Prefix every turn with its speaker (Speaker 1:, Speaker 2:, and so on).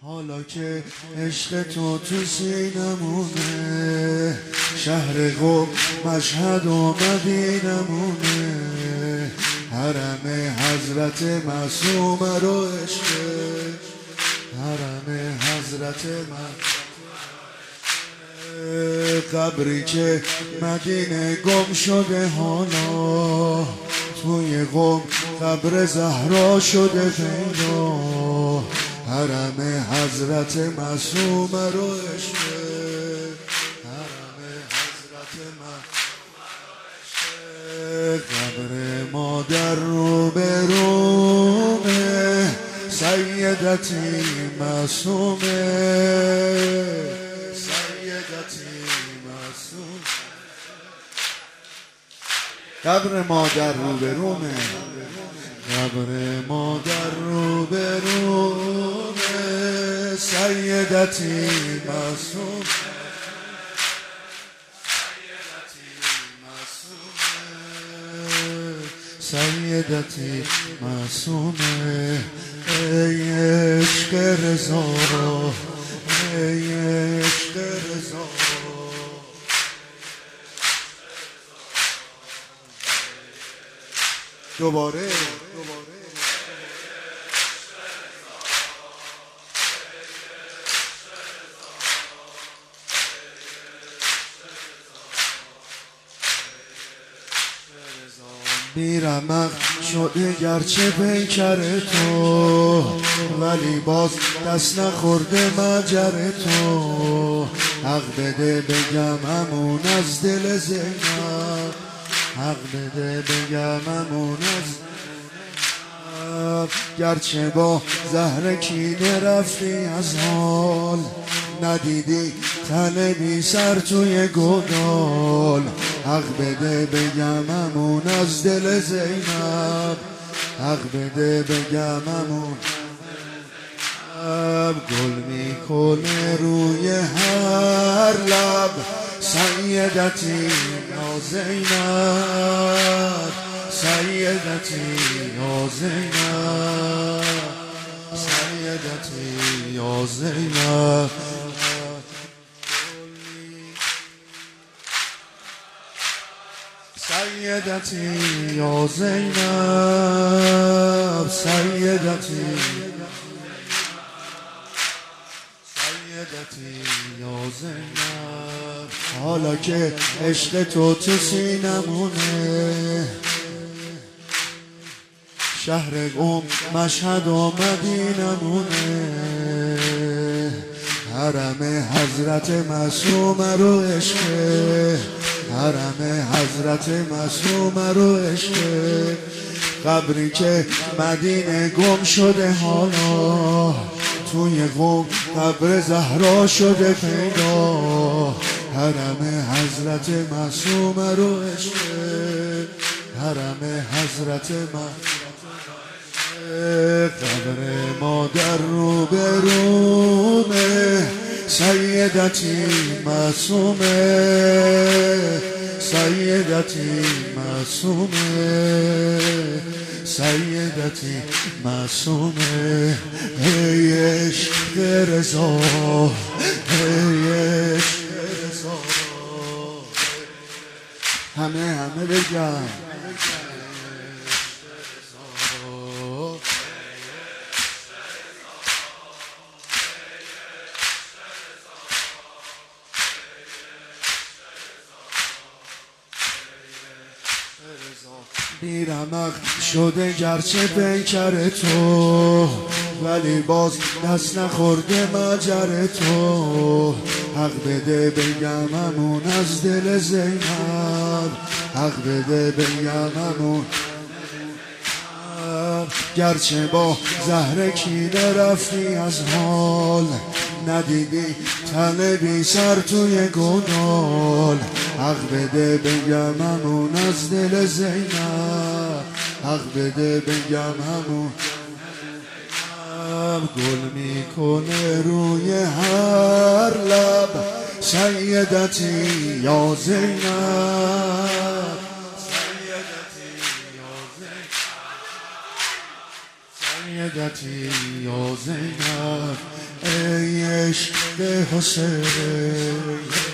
Speaker 1: حالا که عشق تو سینمونه، شهر قم مشهد و مدینمونه، حرم حضرت معصوم رو عشق، حرم حضرت قبری که مدینه گم شده، حالا توی قم قبر زهرا شده پیدا، حرم حضرت معصوم رو عشق، حرم حضرت معصوم رو عشق، قبر مادر رو به رومه، سیدتی معصومه، سیدتی معصومه، قبر مادر رو به رومه، قبر مادر رو به رومه، سیدتی معصومه، سیدتی معصومه، ای عشق رضا، ای عشق رضا، دوباره بیرمق شده گرچه پیکر تو، ولی باز دست نخورده مجر تو، حق بده بگم همون از دل زینب، حق بده بگم همون از گرچه با زهر کینه رفتی از حال، ندیدی تله بی سر توی گودال، حق بده بگم همون از دل زینب، حق بده بگم همون گل میکنه روی هر لب، سیدتی یا زینب، سیدتی یا زینب، سیدتی یا زینب، سیدتی یا زینب، سیدتی، سیدتی یا زینب، حالا که عشق تو سینمونه، شهر قم مشهد و مدینمونه، حرم حضرت معصوم رو عشق، حرم حضرت معصوم رو عشق، قبری که مدینه گم شده، حالا توی قم قبر زهرا شده پیدا، حرم حضرت معصوم رو عشق، حرم حضرت معصوم، قبر مادر رو به رومه، سیدتی معصومه، سیدتی معصومه، سیدتی معصومه، ای عشق رضا، ای عشق رضا، همه بگم بیرمق شده گرچه پیکر تو، ولی باز دست نخورده مجر تو، حق بده بگم همون از دل زینب، حق بده بگم همون، گرچه با زهر کینه رفتی از حال، ندیدی تله بی سر توی گودال، حق بده بگم همون از دل زینب، حق بده بگم همون گل میکنه روی هر لب، سیدتی یا زینب، سیدتی یا زینب، عقیدتی یا زینب ای عشق حسین